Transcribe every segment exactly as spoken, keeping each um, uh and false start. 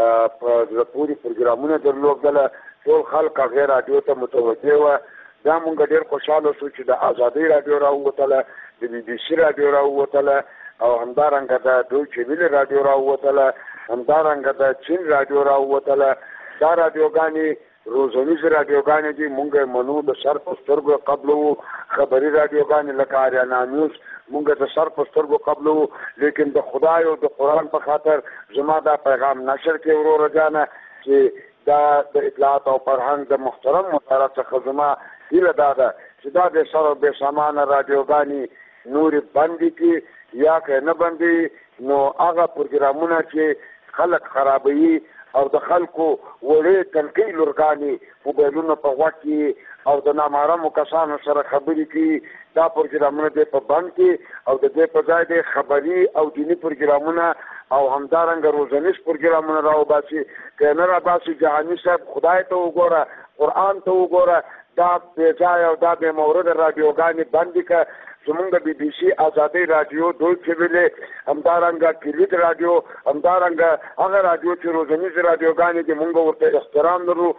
په زړه پورې پروګرامونه درلودله، ټول خلک هغې راډیو ته متوجه وه. بیا مونږ ډېر خوشحاله شو چې د ازادۍ راډیو راووتله، د بي بي سي راډیو راووتله، او همدارنګه د دویچې ویلې راډیو راووتله، همدارنګه د چین راډیو راووتله. دا راډیوګانې روزنیزې راډیوګانې دي، مونږ یې منو، د سر په سترګو قبل وو. خبري راډیوګانې لکه اریانا نیوز مونږ د سر په سترګو قبل وو. لیکن د خدای او د قرآن په خاطر زما دا پیغام نشر کې وروره جانه چې دا د اطلاعات او فرهنګ د محترم وزارت څخه زما هیله دا ده چې دا د سر او بې سامانه راډیوګانې نورې بندې کړي، یا که نه بندې نو هغه پروګرامونه چې خلک خرابوي او د خلکو وړې تنکۍ لورګانې موبایلونه په غوږ کې او د نامحرمو کسانو سره خبرې کوي، دا پروګرامونه دې په بند کې او د دې په ځای دې خبري او دیني پروګرامونه او همدارنګه روزنیز پروګرامونه راوباسي. که نه راباسي جهاني صاحب خدای ته وګوره، قرآن ته وګوره، دا بې ځای او دا بې مورده راډیوګانې بندې کړه. زمونږ د بي بي سي ازادۍ راډیو، دویچې ویلې، همدارنګه کلید راډیو، همدارنګه هغه راډیو چې روزنیزې راډیوګانې دي مونږ ورته احترام لرو.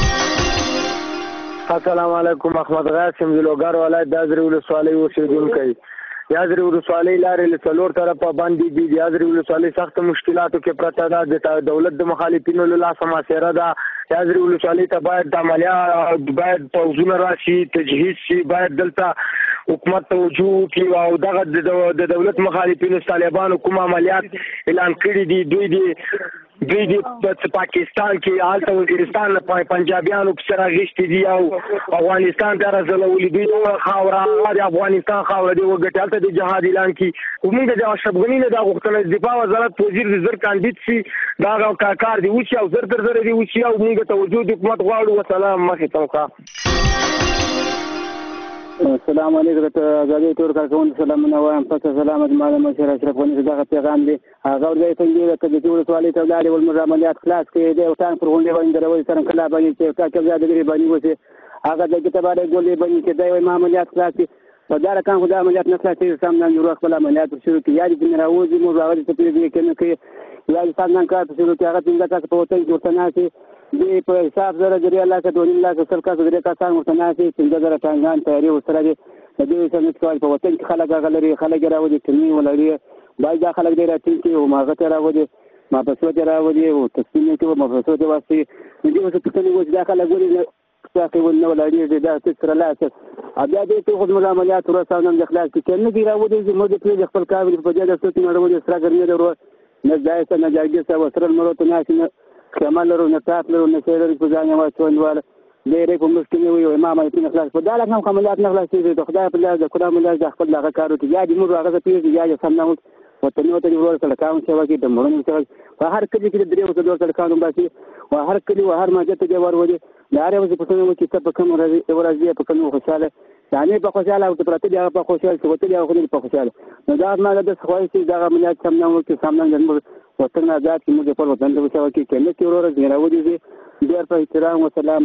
السلام علیکم. احمد قاسم د لوګر ولایت د ازرې ولسوالۍ اوسېدونکی. د ازرې ولسوالۍ لارې له څلور طرفه بندې دي. د ازرې ولسوالۍ سخت مشکلاتو کې پرته ده، د دولت د مخالفینو له لاسه محاصره ده. د ازرې ولسوالۍ ته باید د عملیات باید پوځونه راشي، تجهیز شي، باید دلته حکومت توجه وکړي او دغه د دولت مخالفینو طالبانو کوم عملیات اعلان کړي دي دوی دي دوی دي په پاکستان کې هلته وزیرستان له پنجابیانو پسې راغښتي دي او افغانستان ته راځلولي. دوی دغه خاوره هغه د افغانستان خاوره دی وګټي، هلته د جهاد اعلان کړي. موږ د اشرف غني نه دا غوښتنه د دفاع وزارت وزیر د زر کاندید شي، دا هغه کار دی وشي او زر تر زره دی وشي او موږ توجه د حکومت غواړو. وسلام. مخې ته وکړه. السلام علیکم. د ازادۍ ټول کارکوونکو سلامونه وایم. پس سلامت معلم مشر اشرف غني دغه پیغام دی هغه ورځې څنګه د کډې ولسوالۍ ته ولاړې ول، موږ عملیات خلاص کړي دی او تان پر غونډې باندې دروي سره کله باندې چې کا کې زیاده لري باندې وځي هغه د کتابه ګولې باندې چې دی وايي عملیات خلاص کړي. په دا رقم خو د عملیات نه خلاصې سم نه جوړ خپل عملیات شروع کړي. یا دې نه راوځي موږ هغه ته پیږي کې نه کوي، یا دې څنګه کار شروع کړي. هغه څنګه تاسو په وطن کې ورته ناسي دی په حساب سره درې الله کا دوه الله کا سر کا درې کا څنګه ورته ناسي څنګه در ټانګان تیاری وسره دي د دې څنګه کول په وطن کې خلک هغه لري، خلک راوځي تني ولري، باید دا خلک ډیر اټین کې او ماغه ته راوځي، ما په څو ته راوځي او تسلیم کې ما په څو ته واسي دې اوس ته څنګه وځي دا خلک ګوري څاکي ونه ولري دا تر لاسه بیا دې ته خدمت عملیات ورساونم د اخلاص کې نه دی راوځي موږ په خپل کار په دې د څه نه راوځي سره ګرځي درو نه ځای څه نه ځای څه وسره مروت نه شي کمال ورو نه تاسو ورو نه سره په ځان واسوندواله ډېرې په مشکل وي او امام ایتن اخلاص په دالک هم عملیات نه خلاصېږي. د خدای په لاس د قرآن ملاز د خپل هغه کارو کې یا دې موږ هغه پیږي یا سم نه وته نو ته ورور سره کاون چې واکې د مړونو سره په هر کلی کې درې وسه دوه سره کاون باسي او هر کلی او هر ماجه ته دی ور ودی دا هر وسه په څنګه چې ته په کوم ورځ ورځ په کوم خوشاله یعنی په خوشاله او پرته دی په خوشاله چې وته دی او په خوشاله نو دا ما د خوای چې دا عملیات سم نه وکړي سم نه د وطن آزاد کې موږ په وطن ته وسه واکې کله کې ورور زیرا ودی ډېر په احترام او سلام.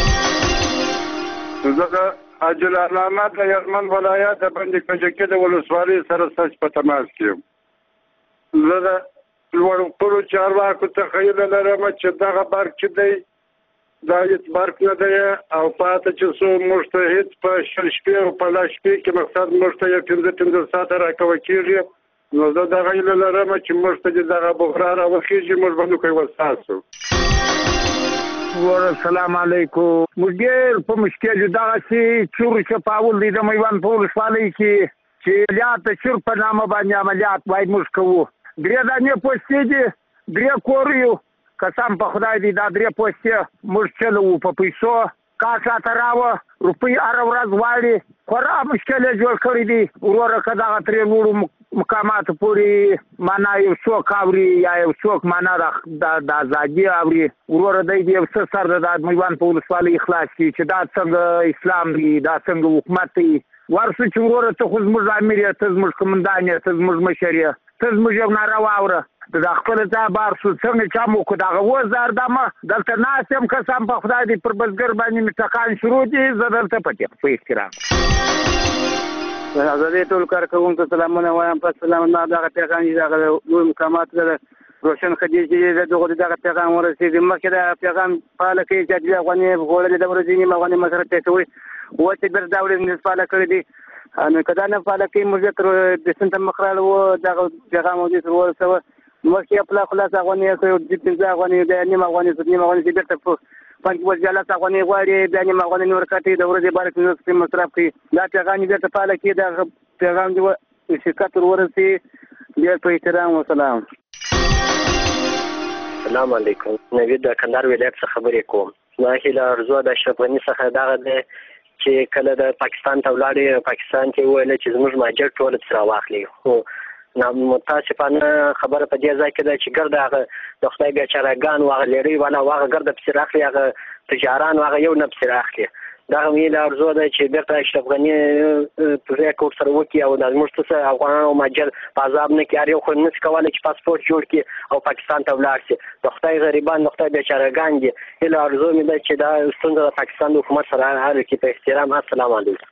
زه اجل علامات د یمن ولایت باندې کجکې د ولسوالۍ سره سچ په تماس کې یم. زه د لوړ پړو چارواکو ته خیال لرم چې دغه برق چې دی دا هېڅ برق نه دی او پاته چې څو موږ ته هېڅ په شل شپې او په لس شپې کې مقصد موږ ته یو پنځه پنځه ساعته راکوه کېږي. نو زه دغه هیله لرم چې موږ ته چې دغه بغرا راوخېږي موږ به نو کوي وستاسو. السلام علیکم. موږ ډېر په مشکل یو دغه چې چور چپاول دی د میوند په ولسوالۍ کې چې عملیات د چور په نامه باندې عملیات باید موږ کوو. درې دانې پوستې دي، درې کور یو قسم په خدای دی دا درې پوستې موږ چلوو په پیسو کاټ راته راوه روپۍ هره ورځ غواړي. خورا مشکل یې جوړ کړی دي وروره که دغه ترې لوړو مقاماتو پورې معنا یو څوک اوري یا یو څوک معنا د ازادي اوري وروره دی د یو څه سر د میوند په ولسوالۍ اخلاص کړي چې دا څنګه اسلام دی، دا څنګه حکومت دی. ورسو چې وروره ته خو زموږ امیر یې، ته زموږ قمندان یې، ته زموږ مشر یې، ته زموږ یو ناروا اوره د خپل ځای بار شو څنګه چا مو کو دغه وزار دمه دلته ناست یم قسم په خدای دی پر بزګر باندې مې ټکان شروع دي زه دلته پټې په احترام. د ازادۍ ټول کارکوونکو سلامونه وایم. په سلام نه دغه پیغام دغه لوی مقامات سره روشن خدیجې د دغه دغه پیغام ورسېږي. مخکې دا پیغام فعاله کوي چې د افغاني خوړلې د ورځې نیمه افغاني مصرف پیسوي وته بر دا ورې فعاله کړی دي. نو کدا نه فعاله کوي موږ تر د سنت مخراله و دغه پیغام او د ورسوه مخکې خپل خلاص افغاني کوي د پنځه افغاني د نیمه افغاني د نیمه افغاني د بیرته پنځه وځاله افغاني غواړي د نیمه افغاني نور کټي د ورځې بار کې مصرف کوي. دا پیغام دې ته فعاله کوي دا پیغام دی شرکت ورسې ډېر په احترام و سلام. السلام علیکم. نوید د کندهار ولایت څخه خبرې کوم. ما هیله ارزو د اشرف غني څخه دغه دی چې کله د پاکستان ته ولاړې پاکستان کې وویل چې زموږ مهاجر ټول سره واخلي. خو متاسفانه خبره په دې ځای کې ده چې ګرد هغه د خدای بیچارهګان و هغه لیرې والا و هغه ګرده پسې راخلي هغه تجاران و هغه یو نه پسې راخلي. دغه مې هیله ارزو ده چې بیرته اشرف غني پرېکړه ورسره وکړي او د زموږ څه افغانان او مهاجر په عذاب نه کړي. هر یو خو نشي کولی چې پاسپورټ جوړ کړي او پاکستان ته ولاړ شي. د خدای غریبان د خدای بیچارهګان دي. هیله ارزو مې ده چې دا ستونزه د پاکستان د حکومت سره حل کړي په احترام. السلام علیکم.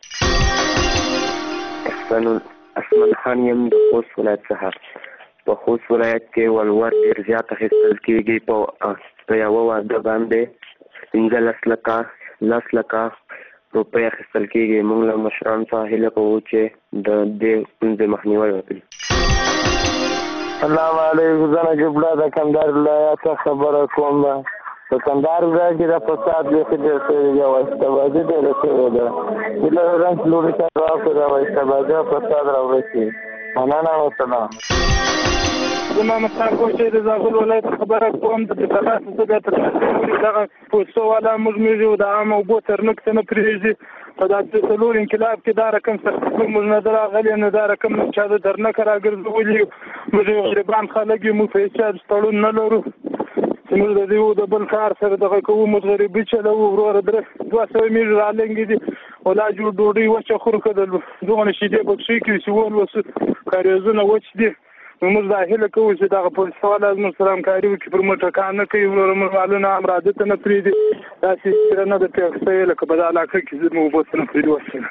اسمان خان یم د خوست ولایت څخه. په خوست ولایت کې ولور ډېر زیات اخیستل کېږي. په یوه واده باندې پنځلس لکه لس لکه روپۍ اخیستل کېږي. موږ له مشرانو څخه هیله کوو چې د دې ستونزې مخنیوی وکړي. السلام علیکم. زه نجیب الله د کندهار ولایت څخه خبره کوم. په کندهار ولایت کې د فساد بیخي ډېر شوی دی او اشتباهي ډېره شوې ده. هیله لرم چې لوري ته راوکړي او اشتباهي او فساد راورسي. مننه او سلام. زما مختار کوشي د زابل ولایت خبره کوم. د دغه څه د ترڅو دغه پوسټو والا موږ مې د عام او بو تر نقطه نه پریږي. په داسې څلور انقلاب کې دا رقم سره موږ نه دراغلي نه دا رقم چې د درنه کرا ګرځولي موږ غریبان خلک یو په هیڅ ستړون نه لرو. موږ د دې د بل کار سره دغه کوو. موږ غریبي چلو ورور درې دوه سوه مې رالنګې دي ولا جوړ ډوډۍ وچه خور کدل دغه شیدې بکشي کې چې ول وس کاریزونه وچ دي. موږ دا هیله کوو چې دغه پولیس والا زموږ سره همکاري وکړي. پر موږ ټکان نه کوي. ورور موږ معلومه هم راځي ته نه پرېږدي. داسې سره نه د پیغستۍ لکه په دا علاقه کې زموږ بوس نه پرېږدي وسله.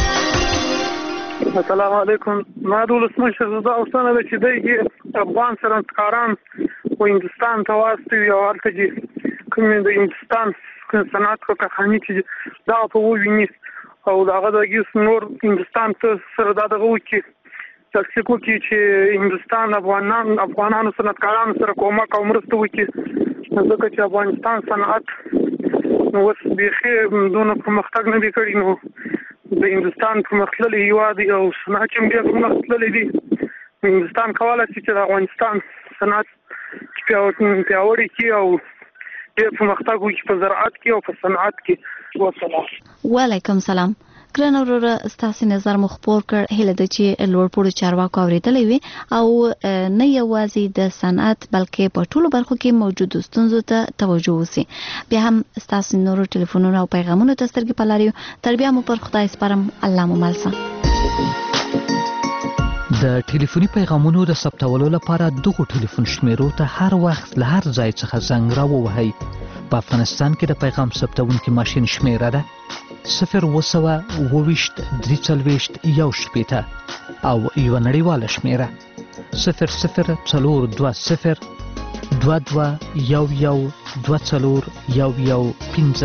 السلام علیکم. ما د ولسمشر دا غوښتنه ده چې دی افغان صنعتکاران و هندوستان ته واستوي او هلته چې کومې د هندوستان صنعت کارخانې چې دغه په وویني او د هغه دغه نور هندوستان ته سره دا دغه وکړي تکسیک وکړي چې هندوستان افغانان افغانانو صنعتکارانو سره کومک او مرسته وکړي. ځکه چې افغانستان صنعت اوس بیخي دونه پرمختګ نه دی کړی. نو د هندوستان پرمختللی هېواد دی او صنعت هم ډېر پرمختللی دی. هندوستان کولی شي چې د افغانستان صنعت پیاوړی کړي او ډېر پرمختګ وکړي په زراعت کې او په صنعت کې. وسلام. وعلیکم سلام. ګران وروره ستاسو نظر مو خپور کړ. هیله ده چې لوړپوړو چارواکو اورېدلی وي او نه یوازې د صنعت بلکې په ټولو برخو کې موجودو ستونزو ته توجه وشي. بیا هم ستاسو نورو ټلیفونونو او پیغامونو ته سترګې په لار یو. تر بیا مو پر خدای سپارم. الله مو مل شه. د ټلیفوني پیغامونو د ثبتولو لپاره دغو ټلیفون شمیرو ته هر وخت له هر ځای څخه زنګ راووهئ. په افغانستان کې د پیغام ثبتونکي ماشین شمیره ده صفر اوه سوه اوه ویشت درې څلوېښت یو شپېته او یوه نړیواله شمیره صفر صفر څلور دوه صفر دوه دوه یو یو دوه څلور یو یو پنځه.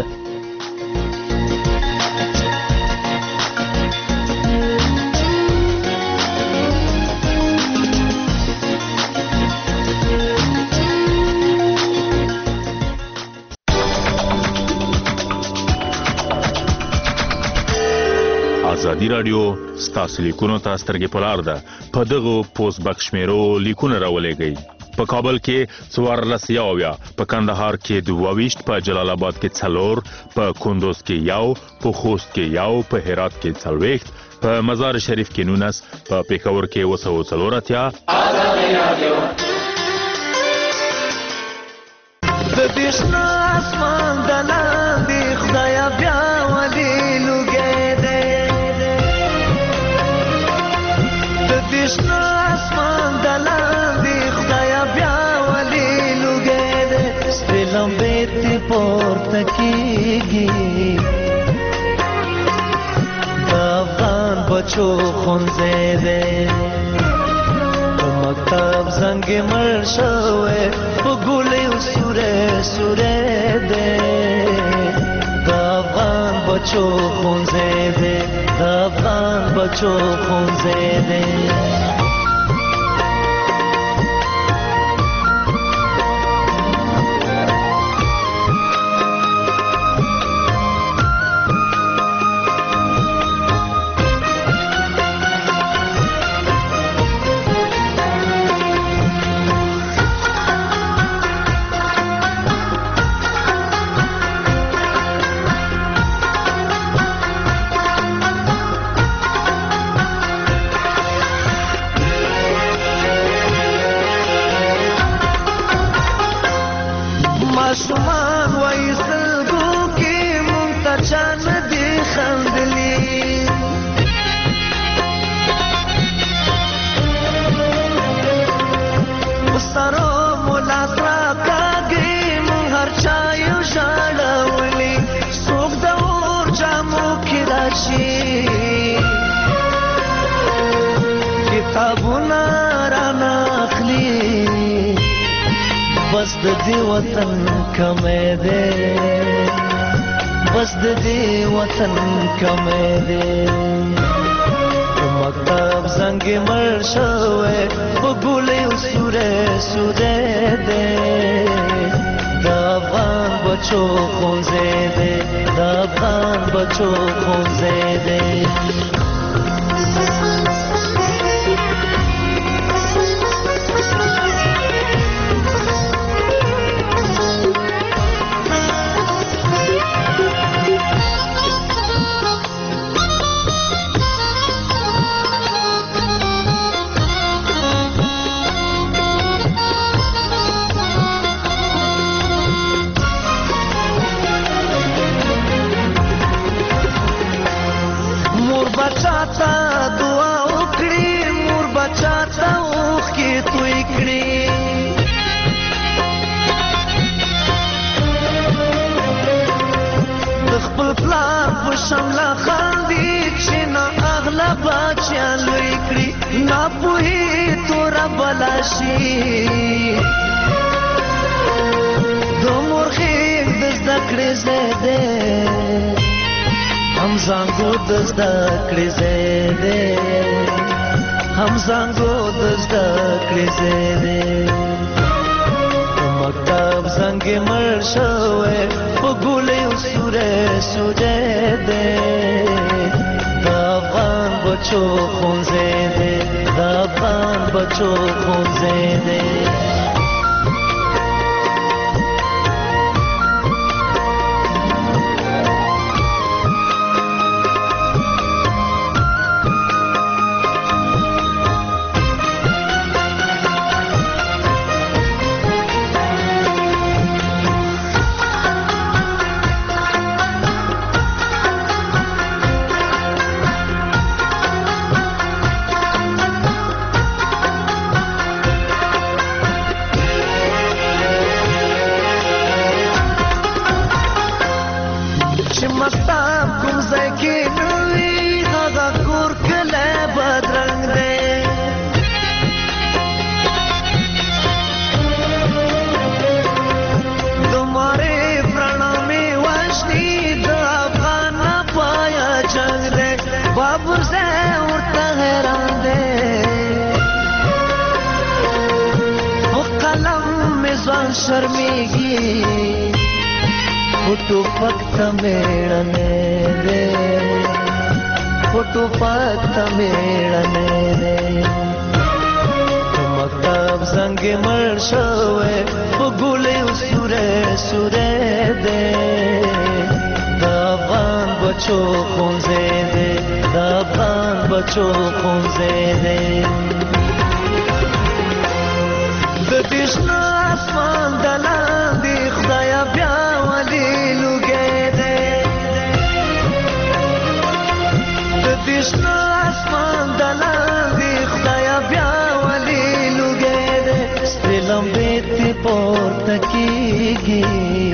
ازادي راډیو ستاسو لیکونو ته سترګې په لار ده. په دغو پوسټ بکس شمیرو لیکونه راولېږئ. په کابل کې څوارلس یاویا، په کندهار کې دوه ویشت، په جلال آباد کې څلور، په کندوز کې یو، په خوست کې یو، په هرات کې څلوېښت، په مزار شریف کې نولس، په پېښور کې اوه سوه څلور اتیا. ازادي راډیو د دې شنه اسمان د لاندې خدایه بیا ولې لوګی دی. د دې شنه اسمان د لاندې خدایه بیا ولې لوګی دی. سپې لمبې ترې پورته کېږي د افغان بچو ښوونځی دی. په مکتب زنگ مړ شوی په ګولۍ سوری سوری دی د افغان بچو ښوونځی دی د افغان بچو ښوونځی دی ماشومان وایي سلګو کې مونږ ته چا نه دي خندلي په سرو مو لاس راکاږي مونږ هر چا یو ژړولي څوک د اور جامو کې راشي کتابونه رانه اخلي بس د دې وطن کمې دی بس د دې وطن کمې دی مکتب زنګ مړ شوی په ګولۍ سوری سوری دی د افغان بچو ښوونځی دی د افغان بچو ښوونځی دی بچا ته دعا وکړي مور بچا ته اوښکې توی کړي د خپل پلار په شمله خاندي چې نه اغله بچیان لوی کړي ناپوهي توره بلا شي د مور غېږ د زده کړې ځای دی هم زانګو د زده کړې ځای دی هم زانګو د زده کړې ځای دی مکتب زنګ مړ شوی په ګولۍ سوری سوری دی د افغان بچو ښوونځی دی د افغان بچو ښوونځی دی शर्मिगी फोटो फक्त मेळने दे फोटो फक्त मेळने दे मक्तब संगे मळ शोवे बगुले सुरे सुरे दे दावान बचो खोंजे दे दावान बचो खोंजे दे ददिशना आसमान दलान دی خدایا بیا ولی لوګې دې د دشنا اسمان دلان دی خدایا بیا ولی لوګې دې ستلم بیت پورته کیږي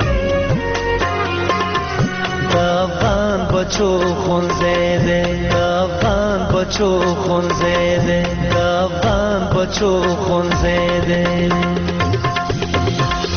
د افغان بچو خونځې دې د افغان بچو خونځې دې د افغان بچو خونځې دی